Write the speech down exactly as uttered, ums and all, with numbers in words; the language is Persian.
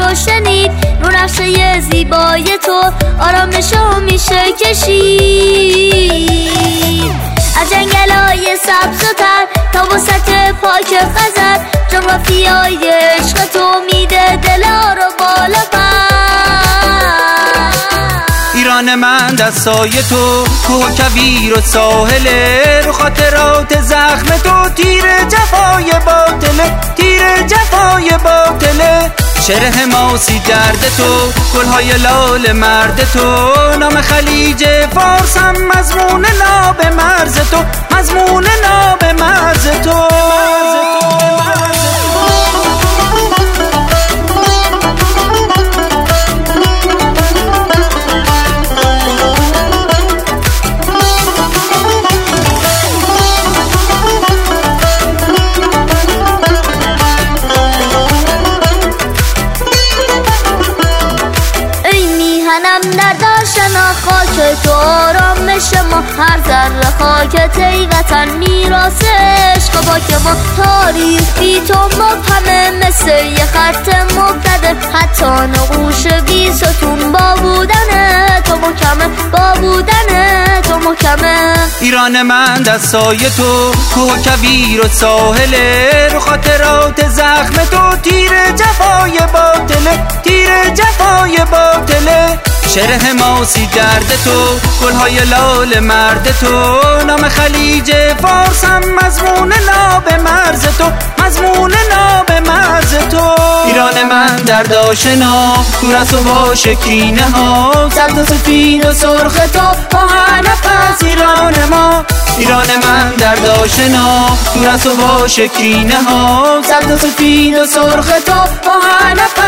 رو شنید، رو نقشه زیبای تو آرامشو میشه کشید. از جنگلای سبز و تر تا وسط پاک خزر، جغرافیای عشق تو میده دلا رو بالا پر. ایران من دستای تو، کوه و کویر و ساحله، رو خاطرات زخم تو تیر جفای باطله، تیر جفای باطله. شعر حماسی درد تو، گلهای لال مرد تو، نام خلیج فارس هم مضمون ناب مرز تو، مضمون ناب مرز تو. در داشتن خاک تو آرامش ما، هر ذره خاکت ای وطن میراث عشق باک ما. تاریخ بی تو مبهمه مثل یه خط مبتده، حتی نقوش بی ستون با بودن تو محکمه، با بودن تو محکمه. ایران من دستای تو، کوه و کویر و ساحله، رو خاطرات زخم تو تیر جفای باطله، تیر جفای باطله. شعر حماسی درد تو، گلهای لال مرد تو، نام خلیج فارس هم مضمون ناب مرز تو، مضمون ناب مرز تو. ایران من درد آشنا، کور از و باش کینه ها، سبز و سفید و سرخ تو با هر نفس ایران ما. ایران من درد آشنا، کور از و باش کینه ها، سبز و سفید و سرخ تو با هر نفس